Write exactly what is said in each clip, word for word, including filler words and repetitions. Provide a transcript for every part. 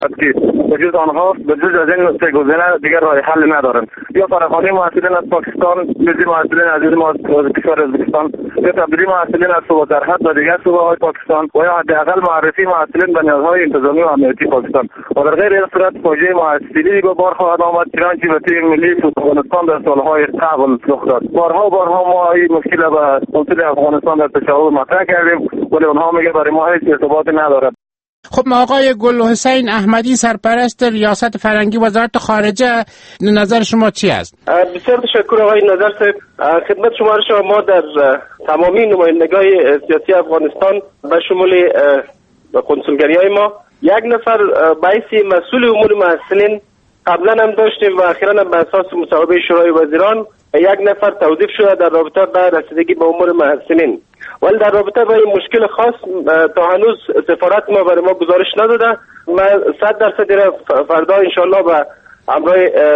که وجود آنها به جز از این نقطه گزینه دیگر راه حل ندارند. یا فراخوانی محصلین از پاکستان، نزدیک محصلین عزیز ما از کشور ازبکستان، یا تبدیلی محصلین از صوبه سرحد و دیگر صوبه های پاکستان و یا حداقل معرفی محصلین به نیازهای انتظامی و امنیتی پاکستان. و در غیر این صورت فاجعه محصلینی به بار خواهد آمد چنانچه به تیم ملی افغانستان در سالهای قبل رخ داد. بارها بارها ما این مشکل به کنسول افغانستان در پشاور مطرح کردیم ولی اونها میگه برای ما هیچ ارتباطی ندارد. خب آقای گلحسین احمدی، سرپرست ریاست فرهنگی وزارت خارجه، نظر شما چی است؟ بسیار تشکر آقای نظر صاحب. خدمت شما را ما در تمامی نمایندگان سیاسی افغانستان به شمول کنسولگری‌های ما یک نفر باعث مسئول امور محصلین قبلا هم داشتیم و اخیراً هم به اساس مصوبه شورای وزیران یک نفر توظیف شده در رابطه با رسیدگی به امور محصلین. ولی در رابطه با این مشکل خاص تا هنوز سفارت ما برای ما گزارش نداده. من صد درصد فردا انشالله با همراه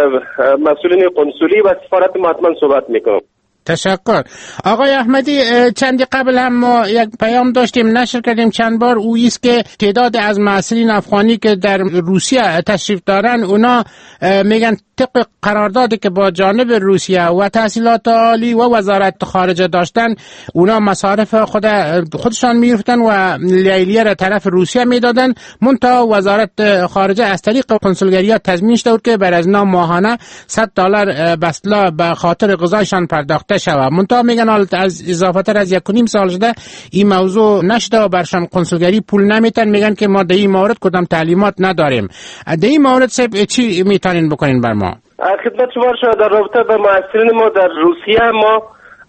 مسئولین قنصلی و سفارت ما حتما صحبت میکنم. تشکر. آقای احمدی، چندی قبل هم ما یک پیام داشتیم نشر کردیم چند بار، او است که تعداد از محصلین افغانی که در روسیه تشریف دارن اونا میگن طبق قراردادی که با جانب روسیه و تحصیلات عالی و وزارت خارجه داشتن اونا مصارف خود خودشان میگرفتن و لیلیه را طرف روسیه میدادن، منتها وزارت خارجه از طریق کنسولگری‌ها تضمین شد که بر از نام ماهانه صد دلار بسلا به خاطر غذایشان پرداخته شود. منتها میگن حالت از اضافه تر از یک و نیم سال شده این موضوع نشده و برشان کنسولگری پول نمیتن. میگن که ما در این مورد کدام تعلیمات نداریم. در این مورد صاحب چی میتونین بکنین بر ما؟ خدمت شما شما در رابطه به محصلین ما در روسیه ما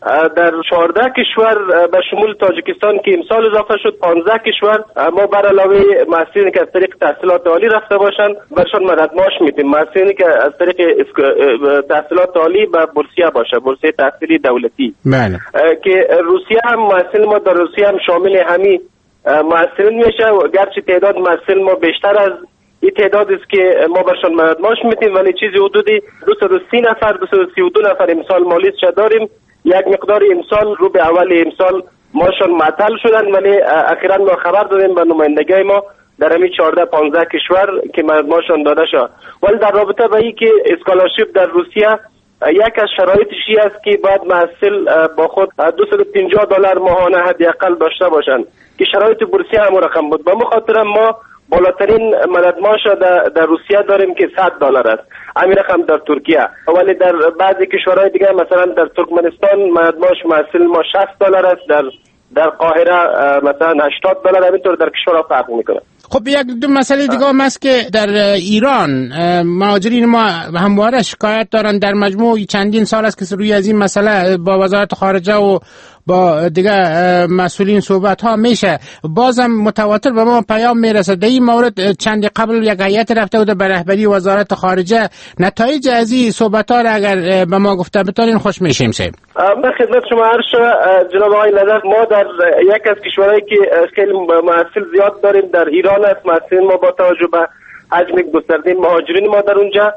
در چهارده کشور به شمول تاجیکستان که امسال اضافه شد پانزده کشور ما بر علاوه محصلینی که از طریق تحصیلات عالی رفته باشند برشان مدد معاش میدیم. محصلینی که از طریق تحصیلات عالی به بورسیه باشه، بورسیه تحصیلی دولتی، بله، که روسیه هم محصلین ما در روسیه هم شامل همین محصلین میشه و گرچه تعداد محصلین ما بیشتر از این تعداد است که ما برشان مدد معاش میدیم ولی چیزی حدودی دویست و سی نفر دویست و سی و دو نفر امسال مالیز داریم. یک مقدار امسال رو به اول امسال ماشان معطل شدن ولی اخیراً ما خبر دادیم به نمایندگان ما در همین چهارده پانزده کشور که ماشان داده شد. ولی در رابطه با این که اسکالرشیپ در روسیه یک از شرایطش است که باید محصل با خود دویست و پنجاه دلار ماهانه حداقل داشته باشند که شرایط بورسیه هم رقم بود. به مخاطر ما بالاترین مدد معاش در, در روسیه داریم که صد دلار است، همین رقم در ترکیه. ولی در بعضی کشورهای دیگه مثلا در ترکمنستان مدد معاش محصل ما شصت دلار است، در در قاهره مثلا هشتاد دلار، همینطور در کشورها فرق میکنه. خب یک دو مسئله دیگه هم است که در ایران مهاجرین ما همواره شکایت دارن. در مجموع چندین سال است که روی از این مسئله با وزارت خارجه و با دیگه مسئولین صحبت ها میشه، بازم متواتر به ما پیام میرسه. در این مورد چند قبل یک هیئت رفته بوده به رهبری وزارت خارجه. نتایج از این صحبت ها را اگر به ما گفته بتونین خوش میشیم. سیم من خدمت شما عرض جناب آقای نظر، ما در یک از کشورهایی که خیلی محصل زیاد داریم در ایران است. محصلین ما با توجه به حجم گسترده مهاجرین ما در اونجا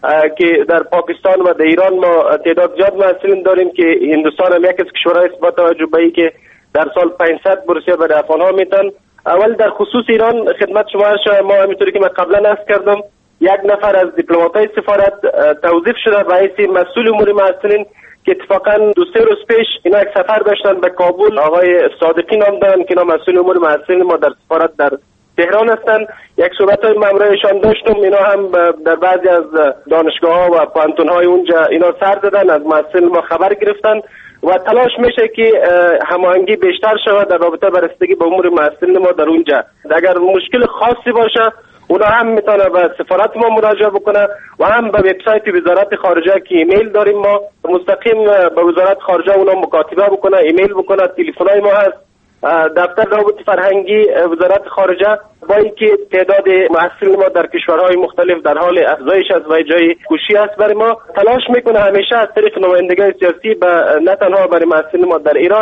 که در پاکستان و در ایران ما تعداد زیاد محصلین داریم که هندوستان هم یک از کشورهای است با توجه به اینکه در سال پانصد بورسیه برای افغان‌ها میتن. اول در خصوص ایران خدمت شما ما همینطوری که من قبلا عرض کردم یک نفر از دیپلمات‌های سفارت توظیف شده رئیس مسئول امور محصلین که اتفاقا دو سه روز پیش اینا یک سفر داشتن به کابل. آقای صادقی نام دارن که اینا مسئول امور محصلین ما در سفارت در تهران هستن. یک صحبت‌های ممرایشان داشتم، اینا هم در بعضی از دانشگاه‌ها و پانتون‌های اونجا اینا سر دادن، از محصل ما خبر گرفتن و تلاش میشه که هماهنگی بیشتر شود در رابطه با رسیدگی به امور محصلین ما در اونجا. اگر مشکل خاصی باشه اونا هم میتونه به سفارت ما مراجعه بکنه و هم به وبسایت وزارت خارجه که ایمیل داریم ما مستقیم به وزارت خارجه اونا مکاتبه بکنه، ایمیل بکنه، تلفن‌های ما هست. دفتر روابط فرهنگی وزارت خارجه با اینکه تعداد محصلین ما در کشورهای مختلف در حال افزایش است و جای کوشی است برای ما تلاش میکنه همیشه از طریق نمایندگان سیاسی به نه تنها برای محصلین ما در ایران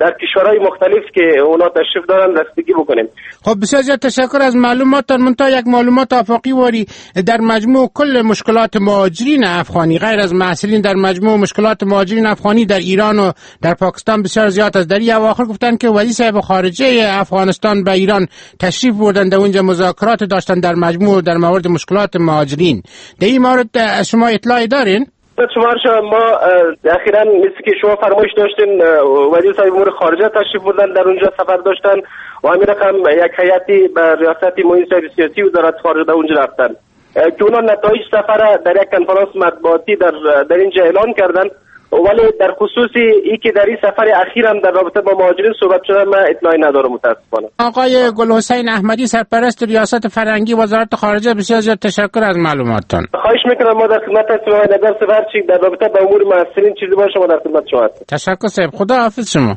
در کشورهای مختلف که اونا تشریف دارن رسیدگی بکنیم. خب بسیار زیاد تشکر از معلوماتتان. منتها یک معلومات آفاقی واری در مجموع کل مشکلات مهاجرین افغانی غیر از محصلین، در مجموع مشکلات مهاجرین افغانی در ایران و در پاکستان بسیار زیاد است. در این اواخر گفتن که وزیر صاحب خارجه افغانستان به ایران تشریف بردن، در اونجا مذاکرات داشتن در مجموع در مورد مشکلات مهاجرین. در این مورد شما اطلاعی دارین؟ شما ما اخیراً مثل که شما فرمایش داشتین وزیر صاحب امور خارجه تشریف بردن، در اونجا سفر داشتن و همین رقم یک هیئتی به ریاست معین صاحب سیاسی وزارت خارجه در اونجا رفتن که اونا نتایج سفر در یک کنفرانس مطبوعاتی در در اینجا اعلان کردن، ولی در خصوصی ای که در این سفر اخیر هم در رابطه با مهاجرین صحبت شده من اطلاعی ندارم متاسفانه. آقای گلحسین احمدی سرپرست ریاست فرهنگی وزارت خارجه، بسیار زیاد تشکر از معلوماتتان. خواهش میکنم ما در خدمت شما نظر سفر چی در رابطه با امور محصلین چیزی باشه ما در خدمت شما هستیم. تشکر صاحب، خدا حافظ شما.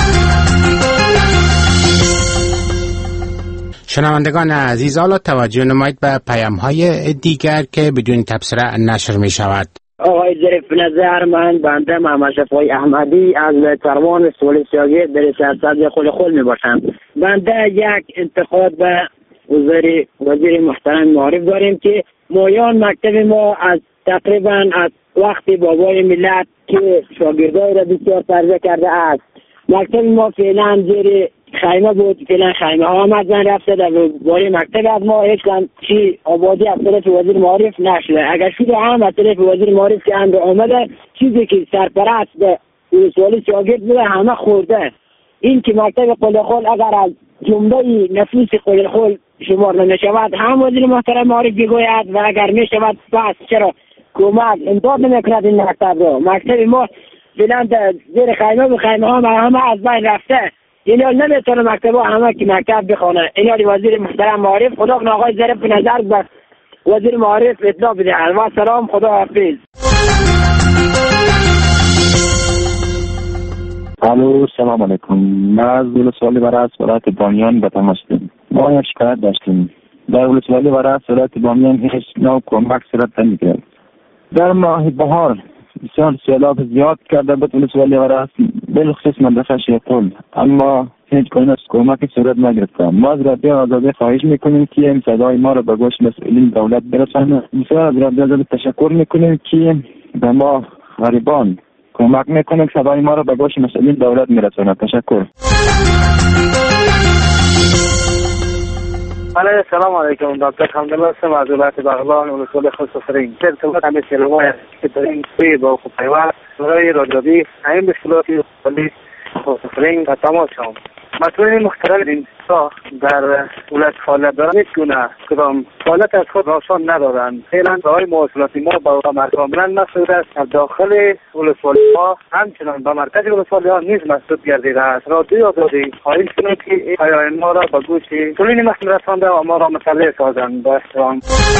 شنوندگان عزیز، حالا توجه نمایید به پیام‌های دیگر که بدون تبصره نشر می شود. آقای ظریف نظر، من بنده محمد شفیع احمدی از کاروان سولسیاگی در سیاست خل خل می باشم. بنده یک انتقاد به وزیر وزیر محترم معارف داریم که مایان مکتب ما از تقریبا از وقتی بابای ملت که شاگردای را بسیار تربیت کرده است. مکتب ما فعلا زیر خیمه بود، فعلا خیمه ها آمدن رفته در باره مکتب از ما هیچ چی آبادی از طرف وزیر معارف نشده. اگر شده هم از طرف وزیر معارف که هم آمده چیزی که سرپرست به سوالی شاگرد بوده همه خورده. این که مکتب قلخول اگر از جمله نفوس قلخول شمار نشود هم وزیر محترم معارف بگوید و اگر می شود پس چرا کمک امداد نمیکند این مکتب رو. مکتب ما فعلا زیر خیمه و خیمه ها همه از بین رفته. اینا نمیتونه مکتب همه که مکتب بخونه. اینا وزیر محترم معارف خدا کنه آقای ظریف نظر به وزیر معارف اطلاع بده. و سلام، خدا حافظ. الو، سلام علیکم. من از ولسوالی ورس ولایت بامیان به تماس هستم. ما یک شکایت داشتیم. در ولسوالی ورس ولایت بامیان هیچ نوع کمک صورت نمیگیرد. در ماه بهار بسیار سیلاب زیاد کرده بود ولسوالی ورس، بالخصوص منطقه شیطان، اما هیچ گونه کمک صورت نگرفته. ما از رادیو آزادی خواهش میکنیم که این صدای ما را به گوش مسئولین دولت برسانه. بسیار از رادیو آزادی تشکر میکنیم که به ما غریبان کمک میکنیم، صدای ما را به گوش مسئولین دولت میرسانه. تشکر. بله، سلام علیکم. دکتر حمدالله هستم از ولایت بغلان ولسوالی خصوصی. در ارتباط همین سیلاب‌های که داریم توی با پیوست برای رادیویی همین مشکلاتی ولسوالی خصوصی و تماس شدم. مسئولین محترم این در ولایت فعالیت دارن هیچ گونه کدام فعالیت از خود روشن ندارند. فعلا راههای مواصلاتی ما با کاملا مسدود است. از داخل ولسوالی ها همچنان به مرکز ولسوالی ها نیز مسدود گردیده است. رادیو آزادی خواهش کنید که پیام ما را به گوش مسئولین مسئول رسانده و ما را مطلع سازند. با احترام.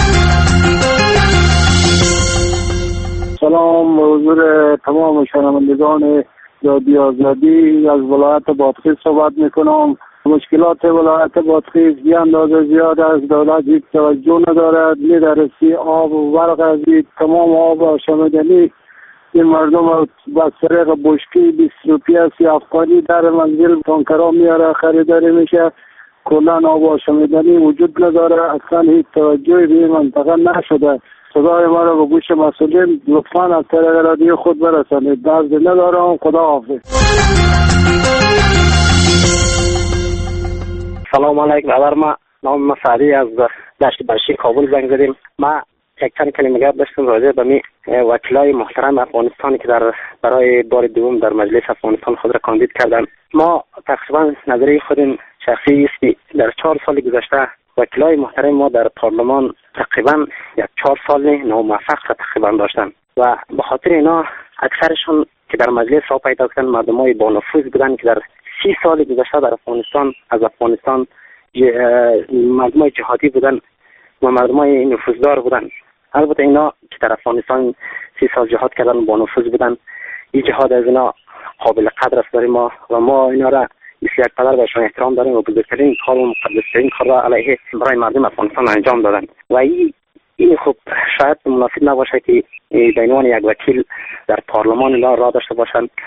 سلام به حضور تمام شنوندگان رادیو آزادی. از ولایت بادغیس صحبت میکنم. مشکلات ولایت بادغیس بی اندازه زیاد است. دولت هیچ توجه ندارد. میرسی آب و برق از تمام آب آشامیدنی این مردم با طریق بشکی بیست روپیه سی افغانی در منزل تانکرها میاره خریداری میشه. کلا آب آشامیدنی وجود نداره. اصلا هیچ توجهی به این منطقه نشده. صدای ما را به گوش مسئولین لطفاً از طریق رادیو خود برسانید. درد ندارم. خدا حافظ. سلام علیکم. اول ما نام مسعدی از دشت برشی کابل زنگ زدیم. ما یک چند کلمه گپ داشتم راجع به می وکلای محترم افغانستانی که در برای بار دوم در مجلس افغانستان خود را کاندید کردند. ما تقریبا نظری خود شخصی است که در چهار سال گذشته وکلای محترم ما در پارلمان تقریبا یک چهار سال ناموفق تقریبا داشتن و به خاطر اینا اکثرشون که در مجلس را پیدا کردن مردمای با نفوذ بودن که در سی سال گذشته در افغانستان از افغانستان مردمای جهادی بودن و مردمای نفوذدار بودن. البته اینا که در افغانستان سی سال جهاد کردن با نفوذ بودن، این جهاد از اینا قابل قدر است برای ما و ما اینا را مثل یک پدر بهشون احترام داریم و بزرگترین کار و مقدسترین کار را علیه برای مردم افغانستان انجام دادن و این این خوب شاید مناسب نباشه که به عنوان یک وکیل در پارلمان اینا را داشته باشند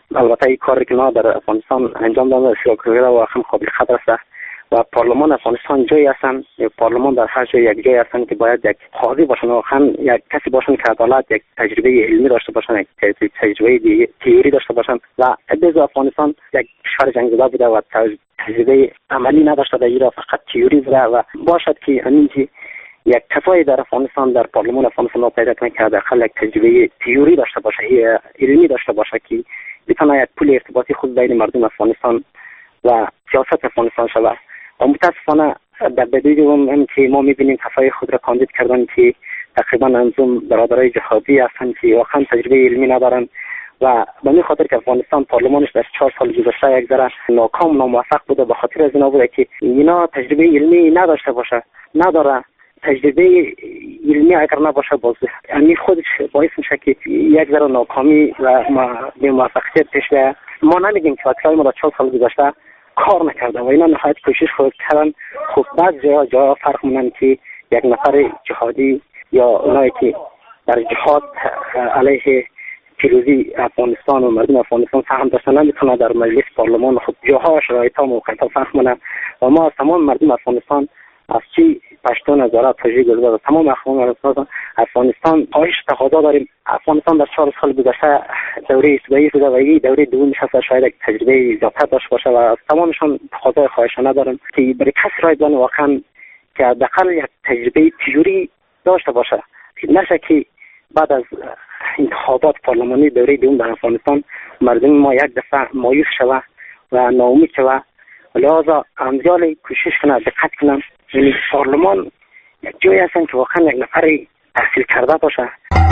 البته این کاری که ما در افغانستان انجام دادن بسیار کرده و هم قابل قدر است و پارلمان افغانستان جایی هستن، پارلمان در هر جای یک جایی هستن که باید یک قاضی باشن و هم یک کسی باشن که عدالت یک تجربه علمی داشته باشن، یک تجربه تئوری داشته باشن و بعضی افغانستان یک کشور جنگ‌زده بوده و تجربه عملی نداشته، در ایران فقط تئوری بوده و باشد که همینجی یک کسایی در افغانستان در پارلمان افغانستان پیدا کنه که حداقل یک تجربه تئوری داشته باشه، علمی داشته باشه که بتونه یک پل ارتباطی خود بین مردم افغانستان و سیاست افغانستان شود. و متاسفانه در بدوی دوم هم که ما میبینیم کسای خود را کاندید کردن که تقریبا انظم برادرای جهادی هستند که واقعا تجربه علمی ندارن و به این خاطر که افغانستان پارلمانش در چهار سال گذشته یک ذره ناکام ناموفق بوده، به خاطر از اینا بوده که اینا تجربه علمی نداشته باشه، نداره. تجربه علمی اگر نباشه باز یعنی خودش باعث میشه که یک ذره ناکامی و موفقیت پیش بیاد. ما نمیگیم که وکلای ما در چهار سال گذشته کار نکرده و اینا نهایت کوشش خود کردن. خب بعض جاها جاها فرق مونن که یک نفر جهادی یا اونایی که در جهاد علیه پیروزی افغانستان و مردم افغانستان فهم داشتن نمیتونه در مجلس پارلمان خود جاها شرایط ها موقعیت فرق مونن و ما از تمام مردم افغانستان از چی پشتون هزارات تجریه گذار و تمام اخوان افغانستان خواهش تقاضا داریم. افغانستان در چهار سال گذشته دوره استوایی شده و این دوره دوم نشسته شاید یک تجربه زیادتر داشته باشه و از تمامشان تقاضای خواهشانه دارم که برای کس رای بدن واقعا که حداقل یک تجربه تئوری داشته باشه، نشه که بعد از انتخابات پارلمانی دوره دوم در افغانستان مردم ما یک دفعه مایوس شوه و ناامید شوه. لذا امثال کوشش کنه دقت کنم، یعنی پارلمان یک جایی هستن که واقعا یک نفر تحصیل کرده باشه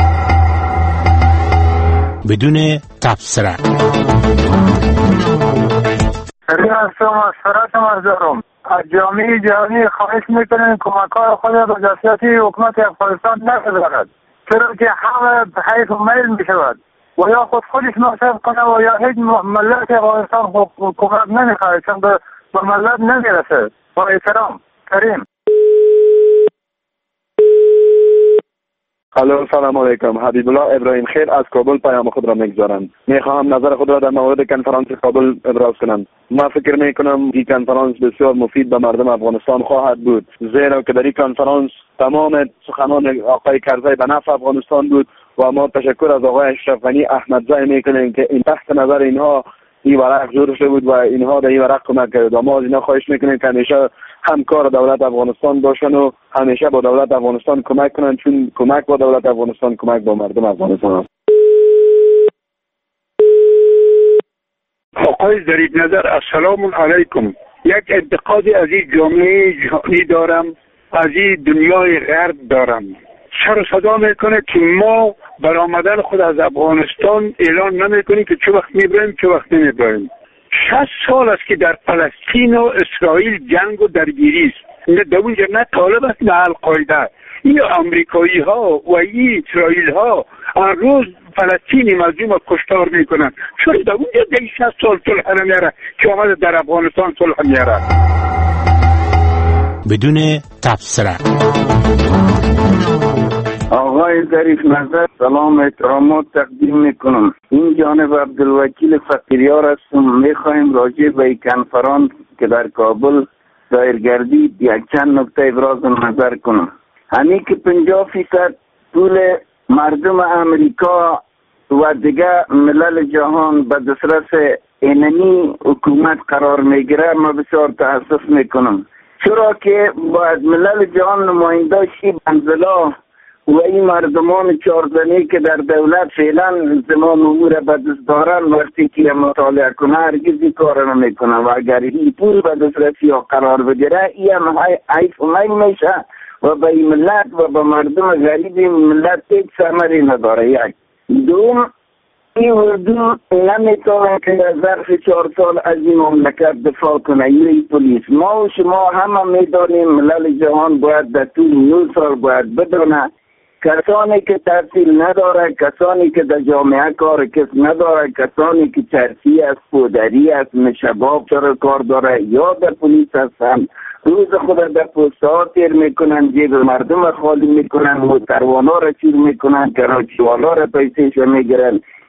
بدون تبصره. خیلی هستم از فرات مزدارم از جامعه جهانی خواهش میکنیم کمک‌های خود به دستیاتی حکومت افغانستان نگذارد، چرا که همه به حیث میل میشود و یا خود خودش مصرف کنه و یا هیچ ملت افغانستان کمک نمیخواد چون به ملت نمیرسه. با احترام کریم. الو سلام علیکم. حبیب الله ابراهیم خیر از کابل پیام خود را میگذارم. میخواهم نظر خود را در مورد کنفرانس کابل ابراز کنم. ما فکر میکنم این کنفرانس بسیار مفید به مردم افغانستان خواهد بود، زیرا که در این کنفرانس تمام سخنان آقای کرزی به نفع افغانستان بود و ما تشکر از آقای اشرف غنی احمدزی میکنیم که این تحت نظر اینها این ورق جور شده بود و اینها در این ورق کمک کرد و ما از اینها خواهش میکنیم که همیشه همکار دولت افغانستان باشن و همیشه با دولت افغانستان کمک کنن، چون کمک با دولت افغانستان کمک با مردم افغانستان است. آقای ظریف نظر السلام علیکم. یک انتقادی از این جامعه جهانی دارم، از این دنیای غرب دارم. سر و صدا میکنه که ما برآمدن خود از افغانستان اعلان نمیکنیم که چه وقت میبریم چه وقت نمیبریم. شصت سال است که در فلسطین و اسرائیل جنگ و درگیری است. نه در اونجا نه طالب است نه القاعده. این امریکایی ها و این اسرائیل ها هر روز فلسطینی مظلوم کشتار میکنن. چرا در اونجا در شصت سال صلح نمیاره که آمده در افغانستان صلح میاره؟ بدون تبصره. آقای ظریف نظر سلام احترامات تقدیم میکنم. این جانب عبدالوکیل فقیریار هستم. میخوایم راجع به این کنفرانس که در کابل دایر گردید یک چند نکته ابراز نظر کنم. همین که پنجاه فیصد طول مردم امریکا و دیگه ملل جهان به دسترس اینمی حکومت قرار میگیره ما بسیار تاسف میکنم، چرا که باید ملل جهان نماینداشی بنزلا و این مردمان چارزنی که در دولت فعلا زمام امور به دست دارن وقتی که مطالعه کنه هرگز این کار نمیکنن و اگر این پول به دسترسی ها قرار بگیره این هم حیف می میشه و به این ملت و به مردم غریب این ملت هیچ ثمری نداره. یک دوم، این اردو نمیتونه که در ظرف چهار سال از این مملکت دفاع کنه. این پلیس ما و شما همه میدانیم ملل جهان باید در طول نو سال باید بدونه کسانی که تحصیل نداره، کسانی که در جامعه کار کس نداره، کسانی که چرسی است، پودری است، شباب چرا کار داره یا در پلیس هستن روز خود در پوسته ها تیر میکنن، جیب مردم خالی میکنن، موتروانا را چیر میکنن، کراچیوالا را پیسیش میگیرن.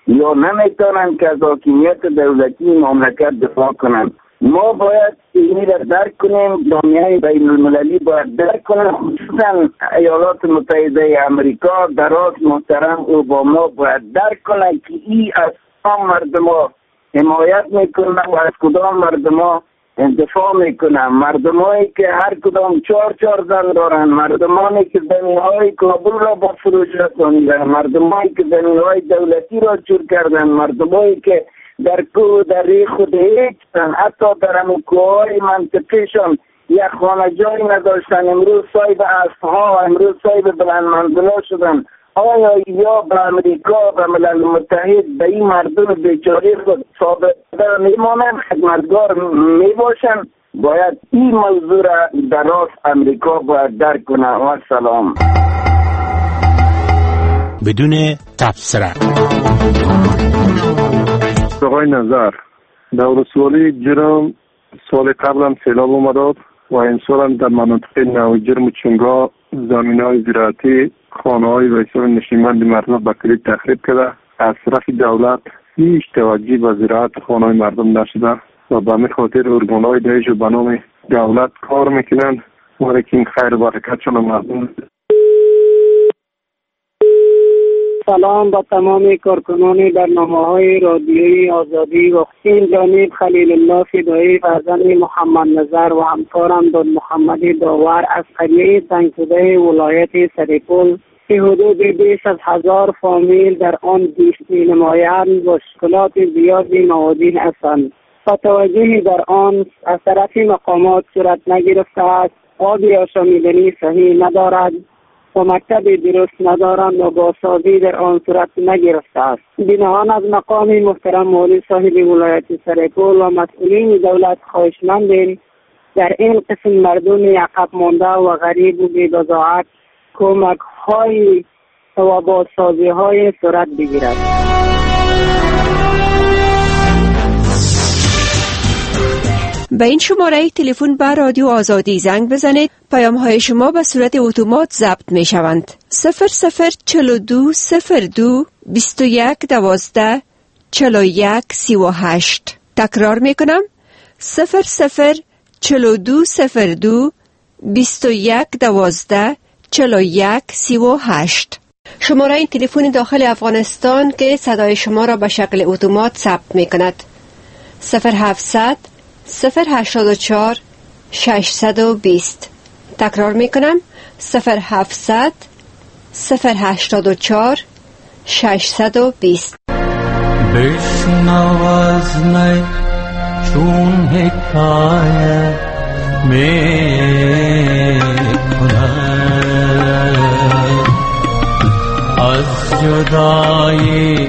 یا نمیتونن که از حاکمیت دولتی مملکت دفاع کنن. ما باید اینی را درک کنیم، جامعه بین المللی باید درک کنیم، خصوصا ایالات متحده امریکا دراز محترم اوباما باید درک کنن که ای از کدام مردم ها حمایت میکنن و از کدام مردم ها دفاع میکنن. مردم هایی که هر کدام چهار چهار زن دارن، مردمانی که زمین های کابل را با فروش رسانیدن، مردم هایی که زمین های دولتی را چور کردن، مردم هایی که در کوه در ریخ خود هیچن، حتی در همون کوه های منطقیشون یک خانه جایی نداشتن، امروز صاحب اسبها، امروز صاحب بلند منزلا شدن. آیا یا به امریکا و ملل متحد به این مردم بیچاره خود ثابت میمانند، خدمتگار میباشند؟ باید این موضوع را در راست امریکا باید درک کنه. و سلام. بدون تبصره. آقای نظر، در ولسوالی جرم سال قبل هم سیلاب اومد و این سال هم در مناطق نو جرم و چنگا زمین های زراعتی، خانه های و حساب نشیمند مردم به کلی تخریب کرده. از طرف دولت هیچ توجهی به زراعت خانه های مردم نشده و به همین خاطر ارگان های دهش و به نام دولت کار میکنن ولی که این خیر برکتشان مردم. سلام با تمام کارکنان برنامه‌های رادیویی آزادی و این جانب خلیل الله فدایی فرزند محمد نظر و همکارم داد محمد داور از قریه تنگ‌شده ولایت سرپل که حدود بیش از هزار فامیل در آن زیست می‌نمایند و مشکلات زیادی نمودین هستند. با توجه در آن از طرف مقامات صورت نگرفته است، آب آشامیدنی صحیح ندارد و مکتب درست ندارند و بازسازی در آن صورت نگرفته است. بنابراین از مقام محترم مولی صاحب ولایت سرپل و مسئولین دولت خواهشمندیم در این قسم مردم عقب مانده و غریب و بی‌بضاعت کمک های و بازسازی های صورت بگیرد. به این شماره تلفن به رادیو آزادی زنگ بزنید. پیام های شما به صورت اتومات ضبط می شوند. صفر صفر چلو دو صفر دو بیست و یک دوازده چلو یک سی و هشت. تکرار می کنم. صفر صفر چلو دو صفر دو بیست و یک دوازده چلو یک سی و هشت. شماره این تلفن داخل افغانستان که صدای شما را به شکل اتومات ثبت می کند. صفر هفتصد صفر هشتاد و چهار ششصد و بیست. تکرار می کنم. صفر هفتصد صفر هشتاد و چهار ششصد و بیست. بشنو از من چون حکایت می کند از جدایی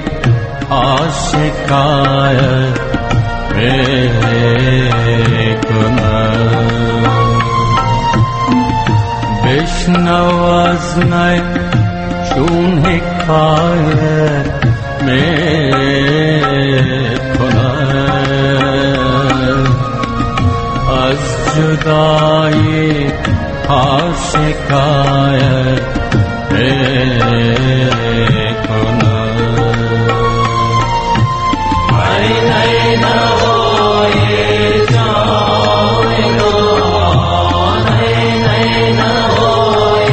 آشکایت می کند. بشنو از من چون حکایت می کند از جدایی ها شکایت می کند. ای نی نوای جاودان، ای نی نوای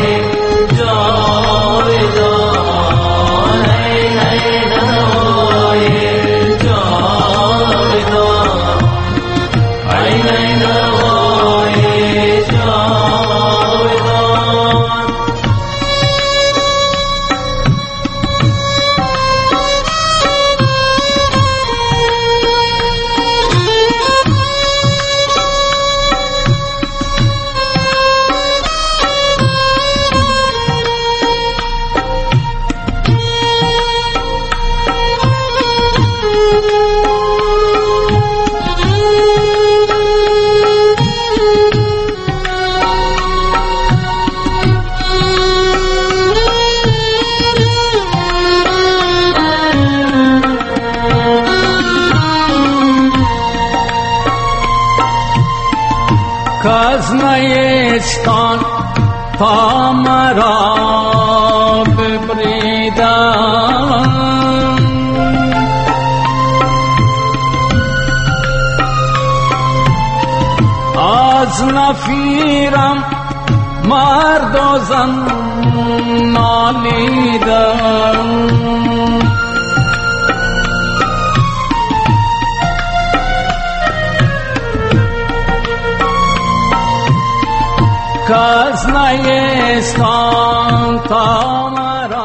جاودان، ای نی نوای جاودان، ای نی نوای جاودان. کاز نیستان تا مرا ببریدن، مسافرم مرد و زن نالیدم کس نیستان تا